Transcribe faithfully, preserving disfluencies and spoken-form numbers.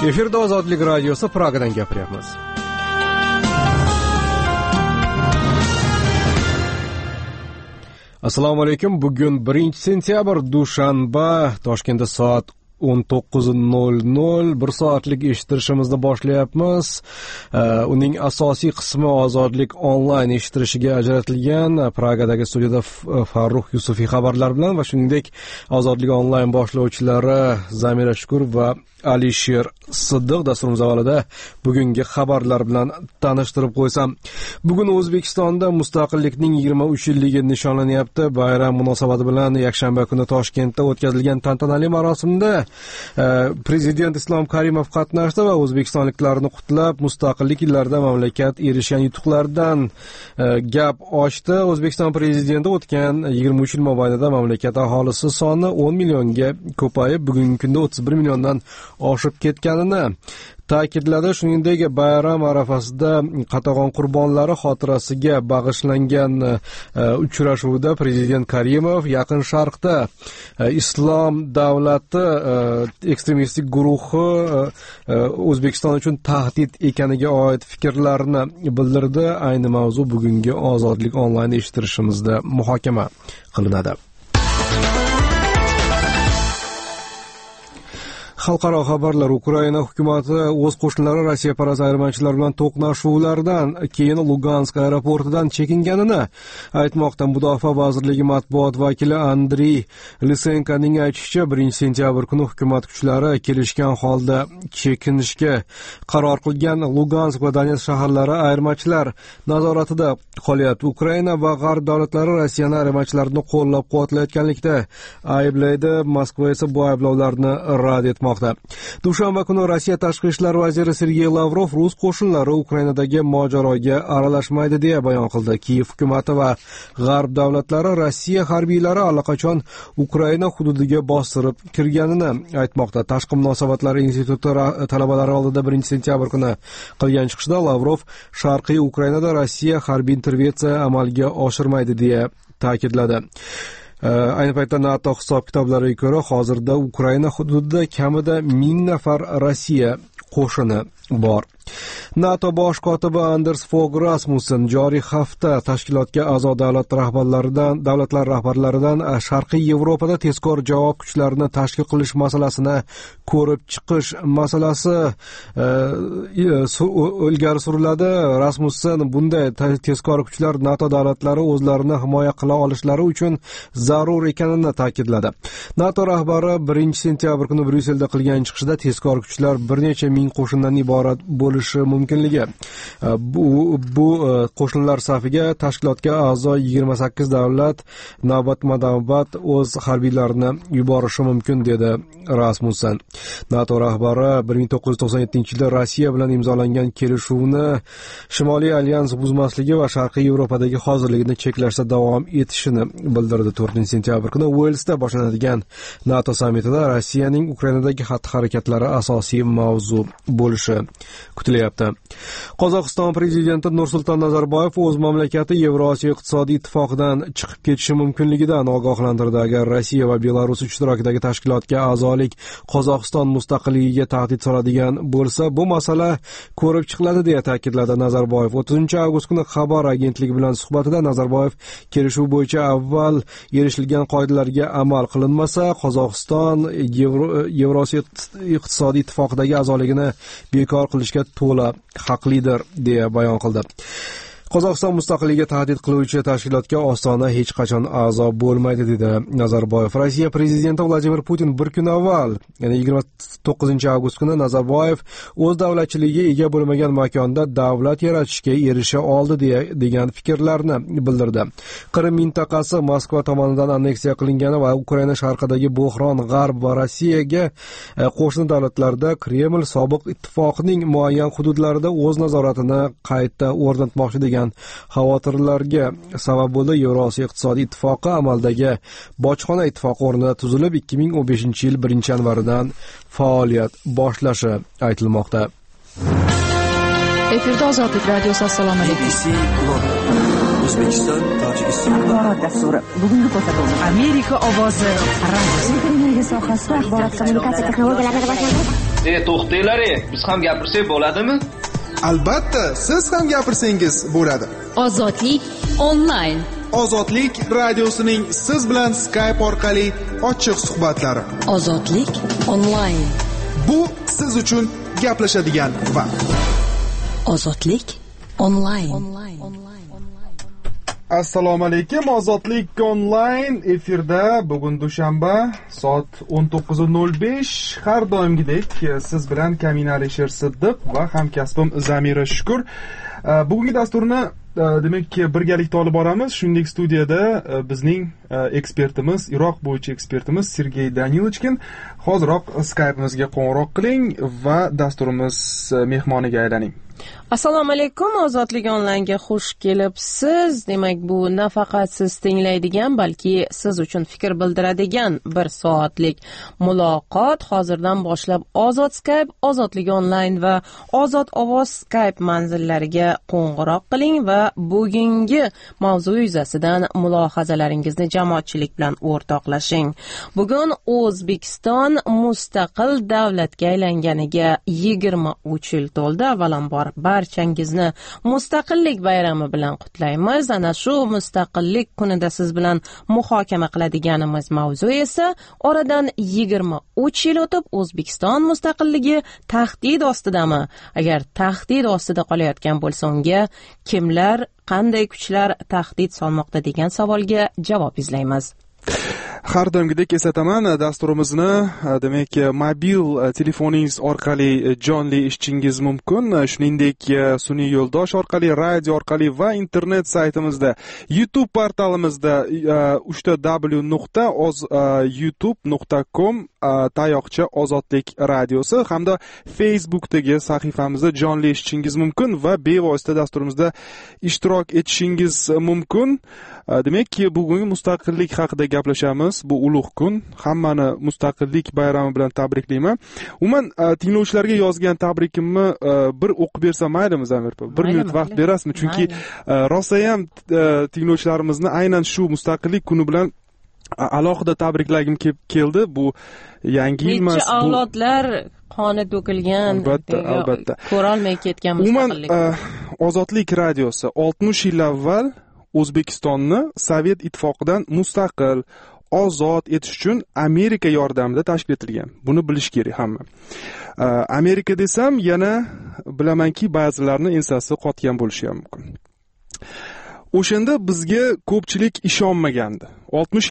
Efirda Ozodlik radiosi Pragadan gapiryapmiz. Assalomu alaykum. Bugun birinchi sentyabr dushanba, Toshkentda soat o'n to'qqiz nol nol bir soatlik eshittirishimizni boshlayapmiz. Uning asosiy qismi Ozodlik onlayn eshittirishiga ajratilgan. Pragadagi studiyada Farruh Yusufiy xabarlar bilan va shuningdek Ozodlik onlayn boshlovchilari Zamira Shukur va Alisher Siddiq dasturimiz avvalida bugungi xabarlar bilan tanishtirib qo'ysam. Bugun O'zbekistonda mustaqillikning yigirma uch yilligi nishonlanyapti. Bayram munosabati bilan yakshanba kuni Toshkentda o'tkazilgan tantanali marosimda Prezident Islom Karimov qatnashdi va o'zbekistonliklarni qutlab, mustaqillik yillarida mamlakat erishgan yutuqlardan gap ochdi. O'zbekiston prezidenti o'tgan yigirma uch yil mobaynida mamlakat aholisi soni o'n millionga ko'payib, bugungi kunda o'ttiz bir milliondan oshib ketganini ta'kidladi. Shuningdek, bayram arafasida Qatag'on qurbonlari xotirasiga bag'ishlangan uchrashuvda Prezident Karimov Yaqin Sharqda Islom davlati ekstremistik guruhi O'zbekiston uchun tahdid ekaniga oid fikrlarini bildirdi. Ayni mavzu bugungi Ozodlik onlayn eshittirishimizda muhokama qilinadi. Xalqaro xabarlar. Ukraina hukumati o'z qo'shinlari Rossiya parast ayirmachilar bilan to'qnashuvlardan keyin Lugansk aeroportidan chekinganini aytmoqda. Mudofaa vazirligi matbuot vakili Andriy Lisenkoning aytishicha, birinchi sentyabr kuni hukumat kuchlari kelishgan holda chekinishga qaror qilgan Lugansk va Donetsk shaharlari ayirmachilar nazoratida qolyapti. Ukraina va G'arb davlatlari Rossiyani ayirmachilarni qo'llab-quvvatlayotganlikda ayblaydi. Moskva esa bu ayblovlarni rad etmoqda. Dushanba kuni Rossiya tashqi ishlar vaziri Sergey Lavrov rus qo'shinlari Ukrainadagi mojaroga aralashmaydi deya bayon qildi. Kiyev hukumati va G'arb davlatlari Rossiya harbiylari allaqachon Ukraina hududiga bostirib kirganini aytmoqda. Tashqi munosabatlar instituti talabalari oldida birinchi sentyabr kuni qilgan chiqishda Lavrov Sharqiy Ukrainada Rossiya harbiy intervensiya amalga oshirmaydi deya ta'kidladi. Ayni paytda NATO hisob-kitoblariga ko'ra hozirda Ukraina hududida kamida ming nafar Rossiya qo'shini bor. NATO bosh kotibi Anders Fogh Rasmussen joriy hafta tashkilotga a'zo davlat rahbarlaridan davlatlar rahbarlaridan Sharqiy Yevropada tezkor javob kuchlarini tashkil qilish masalasini ko'rib chiqish masalasi ilgari suriladi. Rasmussen bunday tezkor kuchlar NATO davlatlari o'zlarini himoya qila olishlari uchun zarur ekanini ta'kidladi. NATO rahbari birinchi sentyabr kuni Bryusselda qilgan chiqishida tezkor kuchlar bir necha ming qo'shindan iborat bo'lishi mumkinligi, bu bu qo'shinlar safiga tashkilotga a'zo yigirma sakkiz davlat navbatma-navbat o'z harbiylarini yuborishi mumkin dedi Rasmussen. NATO rahbari bir ming to'qqiz yuz to'qson yettinchi yilda Rossiya bilan imzolangan kelishuvni Shimoliy alyans buzmasligi va Sharqiy Yevropadagi hozirligini cheklashda davom etishini bildirdi. to'rtinchi sentyabr kuni Uelsda boshlanadigan NATO sammitida Rossiyaning Ukrainadagi xatti-harakatlari asosiy mavzu bo'lishi kutilyapti. Qozog'iston prezidenti Nursulton Nazarboyev o'z mamlakati Yevrosiyo iqtisodiy ittifoqidan chiqib ketishi mumkinligidan ogohlantirdi. Agar Rossiya va Belarus ishtirokidagi tashkilotga a'zolik Qozog'iston mustaqilligiga tahdid soladigan bo'lsa, bu masala ko'rib chiqiladi deya ta'kidladi Nazarboyev. o'ttizinchi avgust kuni Xabar agentligi bilan suhbatida Nazarboyev kelishuv bo'yicha avval erishilgan qoidalarga amal qilinmasa, Qozog'iston Yevrosiyo iqtisodiy ittifoqidagi a'zoligini bekor qilishga to'la haqlidir deya bayon qildi. Qozog'iston mustaqilligiga tahdid qiluvchi tashkilotga osona hech qachon a'zo bo'lmaydi dedi Nazarboyev. Rossiya prezidenti Vladimir Putin bir kun avval, ya'ni yigirma to'qqizinchi avgust kuni Nazarboyev o'z davlatchiligiga ega bo'lmagan makonda davlat yaratishga erisha oldi deya degan fikrlarni bildirdi. Qrim mintaqasi Moskva tomonidan anneksiya qilingani va Ukraina sharqidagi bo'hron G'arb va Rossiyaga qo'shni davlatlarda Kreml sobiq ittifoqning muayyan hududlarida o'z nazoratini qayta o'rnatmoqchi degan xavotirlarga sabab bo'ldi. Yevrosiyo iqtisodiy ittifoqi amaldagi bojxona ittifoqi o'rnida tuzilib ikki ming o'n beshinchi yil birinchi yanvaridan faoliyat boshlashi aytilmoqda. Efirda Ozodlik radiosi. Assalomu alaykum. O'zbekiston, Tojikiston axborot dasturi. Bugungi ko'rsatuv Amerika ovozi radiosi. Televiziya sohasida axborot kommunikatsiya texnologiyalari rivojlanmoqda. E, to'xtanglar, biz ham gapirsak bo'ladimi? Albatta, siz ham gapirsangiz bo'ladi. Ozodlik onlayn. Ozodlik radiosining siz bilan Skype orqali ochiq suhbatlari. Ozodlik onlayn. Bu siz uchun gaplashadigan vaqt. Ozodlik onlayn. Assalomu alaykum. Ozodlik onlayn efirda bugun dushanba soat o'n to'qqiz nol besh. Har doimgidek siz bilan Kamin Alisher Siddiq va hamkasbim Zamira Shukur. Bugungi dasturni demak birgalikda olib boramiz. Shuningdek studiyada bizning ekspertimiz, Iroq bo'yicha ekspertimiz Sergey Danilochkin. Hoziroq Skype'imizga qo'ng'iroq qiling va dasturimiz mehmoniga aylaning. Assalomu alaykum, Ozodlik onlaynga xush kelibsiz. Demak, bu nafaqat siz tinglaydigan, balki siz uchun fikr bildiradigan bir soatlik muloqot. Hozirdan boshlab Ozod Skype, Ozodlik onlayn va Ozod ovoz Skype manzillariga qo'ng'iroq qiling va bugungi mavzu yuzasidan mulohazalaringizni jamoatchilik bilan o'rtoqlashing. Bugun O'zbekiston mustaqil davlatga aylanganiga yigirma uch yil to'ldi. Avvalambor barchangizni mustaqillik bayrami bilan qutlaymiz. Ana shu mustaqillik kunida siz bilan muhokama qiladiganimiz mavzu esa oradan yigirma uch yil o'tib O'zbekiston mustaqilligi tahdid ostidami? Agar tahdid ostida qolayotgan bo'lsa, unga kimlar, qanday kuchlar tahdid solmoqda degan savolga javob izlaymiz. Har doimgidek eslataman, dasturimizni demak mobil telefoningiz orqali jonli eshitishingiz mumkin. Shuningdek, sun'iy yo'ldosh orqali, radio orqali va internet saytimizda, YouTube portalimizda uch ta w nuqta youtube nuqta com tayoqcha ozodlik radiosi hamda Facebookdagi sahifamizda jonli eshitishingiz mumkin va bevosita dasturimizda ishtirok etishingiz mumkin. Demak, bugungi mustaqillik haqida gaplashamiz. Bu ulug' kun. Hammani mustaqillik bayrami bilan tabriklayman. Umuman tinglovchilarga yozgan tabrikimni bir o'qib bersam maylimi, Zamir? Bir minut vaqt berasizmi? Chunki rosa ham tinglovchilarimizni aynan shu mustaqillik kuni bilan alohida tabriklagim keldi. Bu yangi yil emas, bu avlodlar qoni to'kilgan, albatta, albatta. Ko'ra olmay ketgan mustaqillik. Umuman Ozodlik radiosi oltmish yil avval O'zbekistonni Sovet ittifoqidan mustaqil, ozod etish uchun Amerika yordamida tashkil etilgan. Buni bilish kerak hamma. Amerika desam, yana bilamanki ba'zilarning ensasi qotgan bo'lishi ham mumkin. O'shanda bizga ko'pchilik ishonmagandi. oltmish